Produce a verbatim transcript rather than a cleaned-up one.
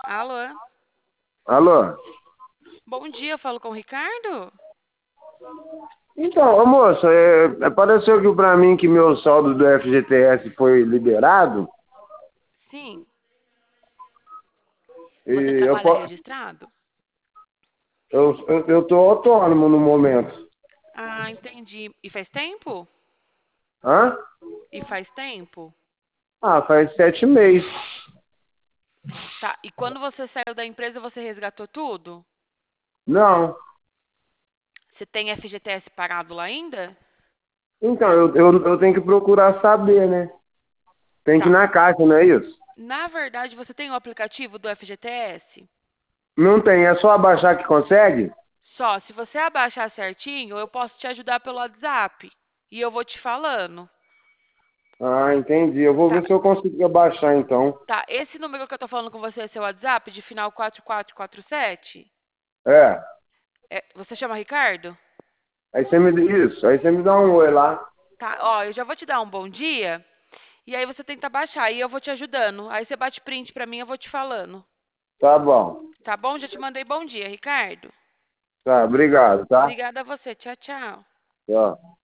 Alô? Alô? Bom dia, eu falo com o Ricardo? Então, ô, moça, é, apareceu aqui pra mim que meu saldo do F G T S foi liberado Sim. e Você eu, trabalha po- registrado? eu, eu, eu tô autônomo no momento. Ah, entendi. E faz tempo? Hã? E faz tempo? Ah, faz sete meses. Tá. E quando você saiu da empresa, você resgatou tudo? Não. Você tem F G T S parado lá ainda? Então, eu, eu, eu tenho que procurar saber, né? Tem que ir Tá. na caixa, não é isso? Na verdade, você tem o aplicativo do F G T S? Não tem, é só abaixar que consegue? Só, se você abaixar certinho, eu posso te ajudar pelo WhatsApp. E eu vou te falando. Ah, entendi. Eu vou Tá. ver se eu consigo abaixar então. Tá. Esse número que eu tô falando com você é seu WhatsApp, de final quatro quatro quatro sete? É. É, você chama Ricardo? Aí você me isso, aí você me dá um oi lá. Tá, ó, eu já vou te dar um bom dia. E aí você tenta baixar. E eu vou te ajudando. Aí você bate print pra mim, eu vou te falando. Tá bom. Tá bom? Já te mandei bom dia, Ricardo. Tá, obrigado, tá? Obrigada a você. Tchau, tchau. Tchau.